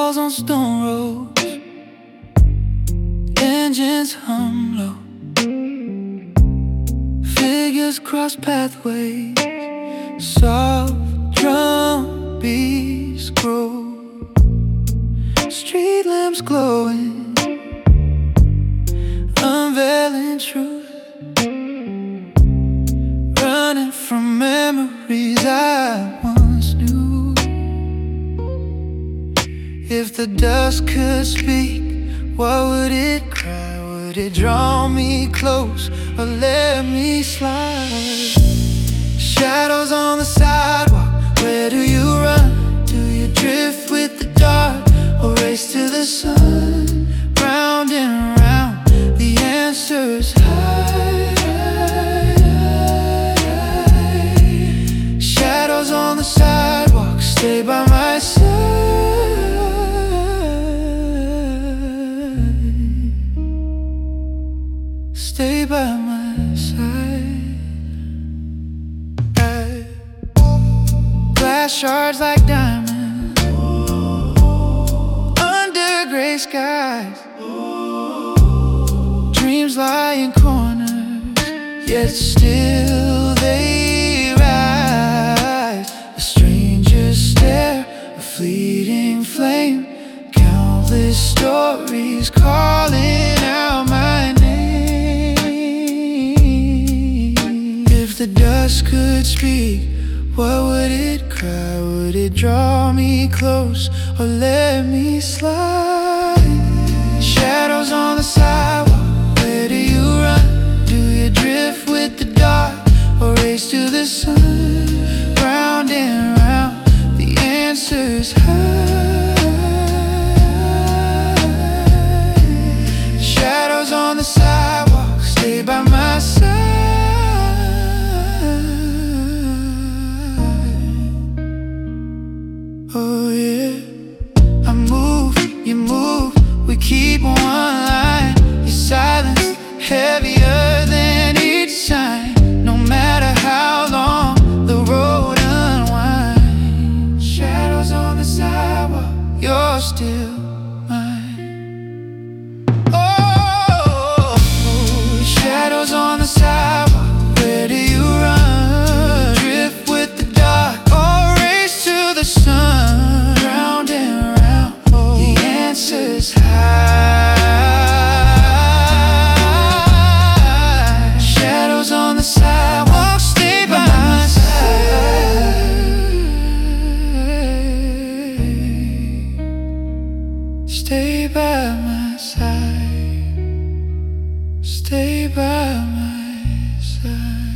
Falls on stone roads, engines hum low, figures cross pathways, soft drum beats grow, street lamps glowing, unveiling truth, running from memories I once knew. If the dust could speak, what would it cry? Would it draw me close or let me slide? Shadows on the sidewalk, where do you run? Do you drift with the dark or race to the sun? Round and round, the answer's high. Shadows on the sidewalk, stay by my side. Stay by my side. Glass shards like diamonds under gray skies. Dreams lie in corners, yet still they rise. A stranger's stare, a fleeting flame, countless stories calling out my name. If the dust could speak, what would it cry? Would it draw me close or let me slide? Shadows on the sidewalk, where do you run? Do you drift with the dark or race to the sun? Round and round, the answer's high. Shadows on the sidewalk, stay by my side. Oh yeah, I move, you move, we keep on one line. Your silence heavier than each sign. No matter how long the road unwinds. Shadows on the sidewalk, you're still mine. Oh, shadows on the sidewalk, where do you run? Drift with the dark or race to the sun? Round and round, the answer's high. Shadows on the sidewalk, stay by my side. Stay by my side. Stay by my side.